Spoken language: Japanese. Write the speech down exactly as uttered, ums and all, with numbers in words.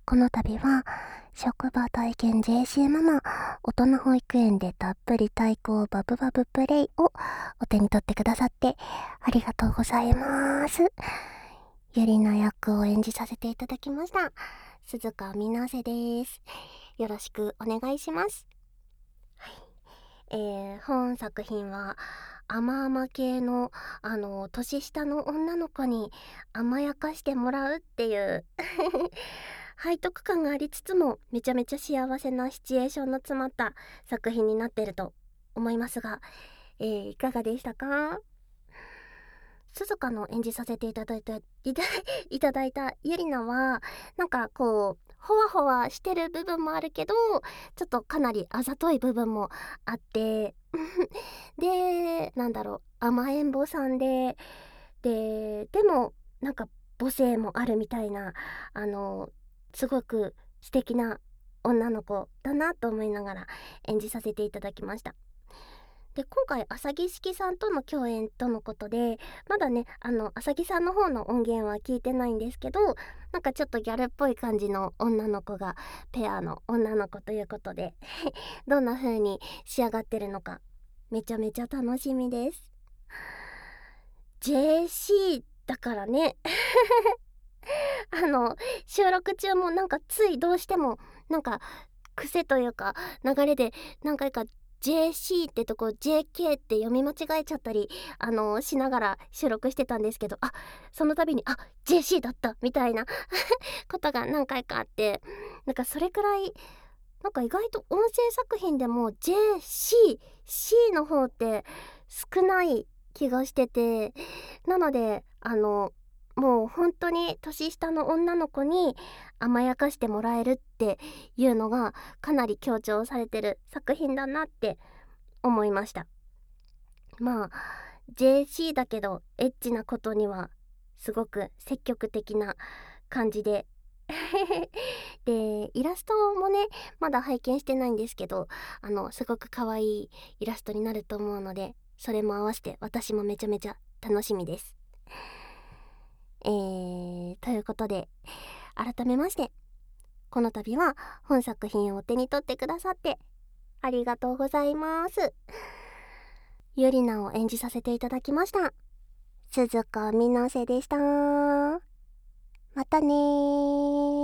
この度は職場体験 ジェーシー ママ大人保育園でたっぷり太鼓をバブバブプレイをお手に取ってくださってありがとうございます。ゆりの役を演じさせていただきました鈴鹿みなせです。よろしくお願いします。はい、えー、本作品は甘々系のあの年下の女の子に甘やかしてもらうっていう背徳感がありつつもめちゃめちゃ幸せなシチュエーションの詰まった作品になっていると思いますが、えー、いかがでしたか？鈴鹿の演じさせていただいたいたいただいたゆりなはなんかこうほわほわしてる部分もあるけどちょっとかなりあざとい部分もあってでなんだろう甘えん坊さんでででもなんか母性もあるみたいなあのすごく素敵な女の子だなと思いながら演じさせていただきました。で今回浅木式さんとの共演とのことでまだねあの浅木さんの方の音源は聞いてないんですけど、なんかちょっとギャルっぽい感じの女の子がペアの女の子ということでどんな風に仕上がってるのかめちゃめちゃ楽しみです。 ジェーシー だからねあの収録中もなんかついどうしてもなんか癖というか流れで何回か ジェーシー ってとこ ジェーケー って読み間違えちゃったりあのしながら収録してたんですけど、あその度にあ ジェーシー だったみたいなことが何回かあって、なんかそれくらいなんか意外と音声作品でも ジェーシー、C の方って少ない気がしてて、なのであのもう本当に年下の女の子に甘やかしてもらえるっていうのがかなり強調されてる作品だなって思いました。まあ ジェーシー だけどエッチなことにはすごく積極的な感じででイラストもねまだ拝見してないんですけど、あのすごく可愛いイラストになると思うのでそれも合わせて私もめちゃめちゃ楽しみです。えー、ということで改めましてこの度は本作品をお手に取ってくださってありがとうございます。ゆりなを演じさせていただきました鈴鹿みなせでした。またねー。